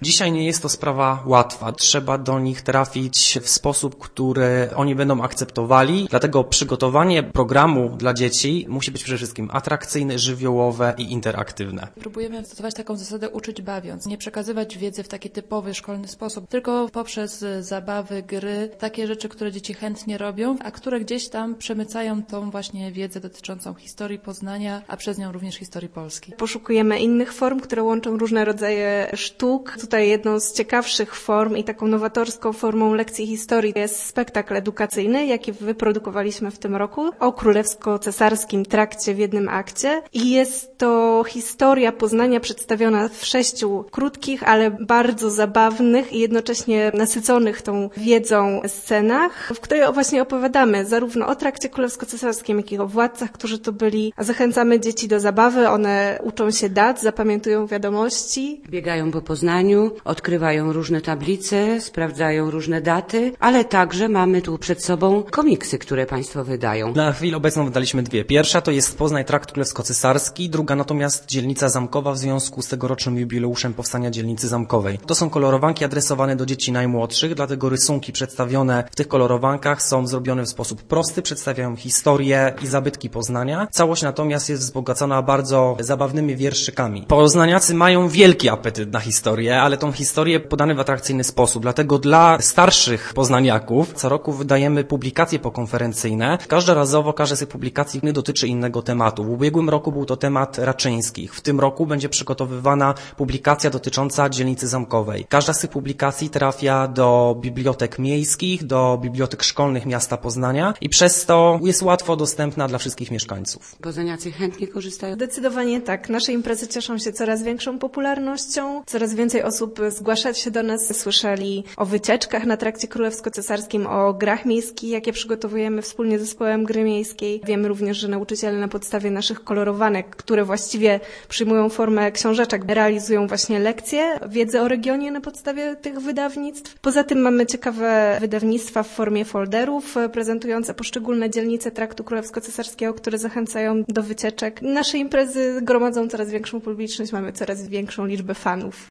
Dzisiaj nie jest to sprawa łatwa. Trzeba do nich trafić w sposób, który oni będą akceptowali. Dlatego przygotowanie programu dla dzieci musi być przede wszystkim atrakcyjne, żywiołowe i interaktywne. Próbujemy stosować taką zasadę uczyć bawiąc. Nie przekazywać wiedzy w taki typowy szkolny sposób, tylko poprzez zabawy, gry, takie rzeczy, które dzieci chętnie robią, a które gdzieś tam przemycają tą właśnie wiedzę dotyczącą historii Poznania, a przez nią również historii Polski. Poszukujemy innych form, które łączą różne rodzaje sztuk. Tutaj jedną z ciekawszych form i taką nowatorską formą lekcji historii jest spektakl edukacyjny, jaki wyprodukowaliśmy w tym roku o królewsko-cesarskim trakcie w jednym akcie. I jest to historia Poznania przedstawiona w 6 krótkich, ale bardzo zabawnych i jednocześnie nasyconych tą wiedzą scenach, w której właśnie opowiadamy zarówno o trakcie królewsko-cesarskim, jak i o władcach, którzy to byli. Zachęcamy dzieci do zabawy, one uczą się dat, zapamiętują wiadomości. Biegają po Poznaniu, odkrywają różne tablice, sprawdzają różne daty, ale także mamy tu przed sobą komiksy, które Państwo wydają. Na chwilę obecną wydaliśmy 2. Pierwsza to jest Poznań Trakt Królewsko-Cesarski, druga natomiast Dzielnica Zamkowa w związku z tegorocznym jubileuszem powstania Dzielnicy Zamkowej. To są kolorowanki adresowane do dzieci najmłodszych, dlatego rysunki przedstawione w tych kolorowankach są zrobione w sposób prosty, przedstawiają historię i zabytki Poznania. Całość natomiast jest wzbogacona bardzo zabawnymi wierszykami. Poznaniacy mają wielki apetyt na historię, ale tą historię podane w atrakcyjny sposób. Dlatego dla starszych poznaniaków co roku wydajemy publikacje pokonferencyjne. Każdorazowo każda z tych publikacji dotyczy innego tematu. W ubiegłym roku był to temat Raczyńskich. W tym roku będzie przygotowywana publikacja dotycząca Dzielnicy Zamkowej. Każda z tych publikacji trafia do bibliotek miejskich, do bibliotek szkolnych miasta Poznania i przez to jest łatwo dostępna dla wszystkich mieszkańców. Poznaniacy chętnie korzystają? Zdecydowanie tak. Nasze imprezy cieszą się coraz większą popularnością. Coraz więcej osób zgłasza się do nas. Słyszeli o wycieczkach na trakcie królewsko-cesarskim, o grach miejskich, jakie przygotowujemy wspólnie z zespołem gry miejskiej. Wiemy również, że nauczyciele na podstawie naszych kolorowanek, które właściwie przyjmują formę książeczek, realizują właśnie lekcje wiedzy o regionie na podstawie tych wydawnictw. Poza tym mamy ciekawe wydawnictwa w formie folderów prezentujące poszczególne dzielnice traktu królewsko-cesarskiego, które zachęcają do wycieczek. Nasze imprezy gromadzą coraz większą publiczność, mamy coraz większą liczbę fanów.